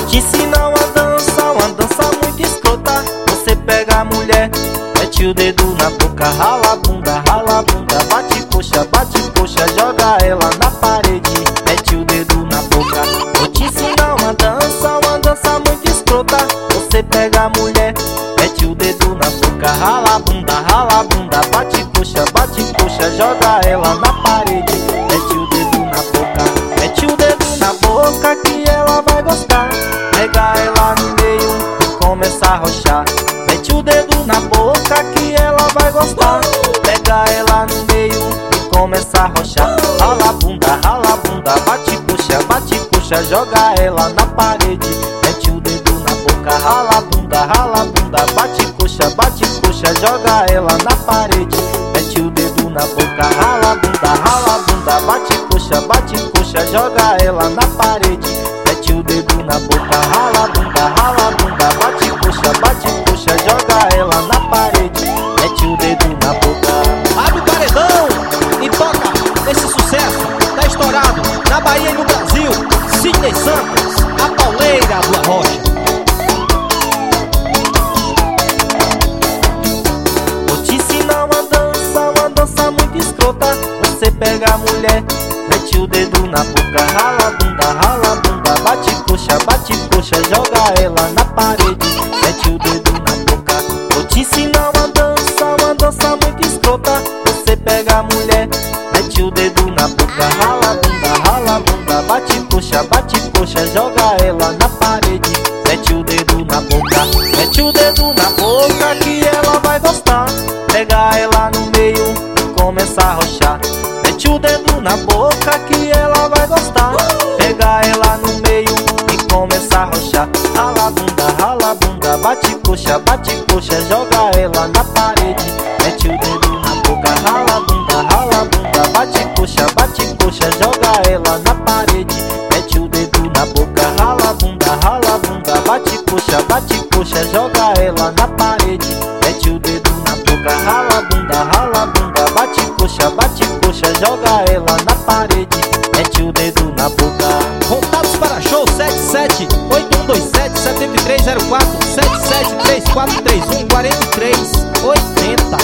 te ensinar uma dança muito escrota. Você pega a mulher, mete o dedo na boca, rala a bunda, bate coxa, joga ela na parede, mete o dedo na boca. Vou te ensinar uma dança muito escrota. Você pega a mulher, mete o dedo na boca, rala a bunda, bate coxa, joga ela na parede, mete o dedo na boca. Mete o dedo na boca que ela vai gostar. Pega ela no meio e começa a rochar. Mete o dedo na boca que ela vai gostar. Pega ela no meio e começa a rochar. Rala a bunda, bate coxa, joga ela na parede, mete o dedo na boca. Rala a bunda, bate coxa, joga ela na parede, mete o dedo na boca. Rala a bunda, bate coxa, joga ela na parede, mete o dedo na boca. Rala a bunda, bate coxa, joga ela na parede, mete o dedo na boca. Abre o paredão e toca esse sucesso, tá estourado na Bahia e no Brasil. Sidney Santos, a pauleira do Arrocha. Vou te ensinar uma dança muito escrota. Você pega a mulher, mete o dedo na boca, rala a bunda, bate coxa, joga ela na parede, mete o dedo na boca. Vou te ensinar uma dança muito escrota. Você pega a mulher, mete o dedo na boca, rala a bunda, bate coxa, joga ela na parede, mete o dedo na boca. Mete o dedo na boca que ela vai gostar. Pega ela no meio e começa a rochar. Mete o dedo na boca que ela vai gostar. Pega ela no meio e começa a rochar. Rala a bunda, bate coxa, joga ela na parede, mete o dedo na boca. Rala a bunda, bate coxa, joga ela na parede, mete o dedo na boca. Rala a bunda, bate coxa, joga ela na parede, mete o dedo na boca. Rala a bunda, bate coxa, joga ela na parede, mete o dedo na boca. Contatos para show 77-8127-7304 7734314380.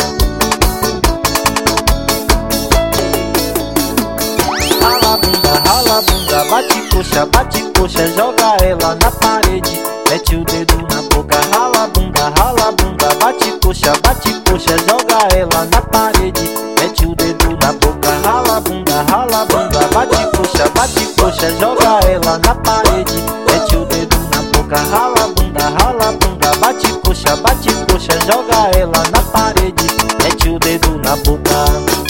Rala a bunda, bate coxa, joga ela na parede, mete o dedo na boca. Rala a bunda, bate coxa, joga ela na parede, mete o dedo na boca. Rala a bunda, bate coxa, joga ela na parede, mete o dedo na boca. Rala a bunda, bate coxa, joga ela na parede, mete o dedo na boca.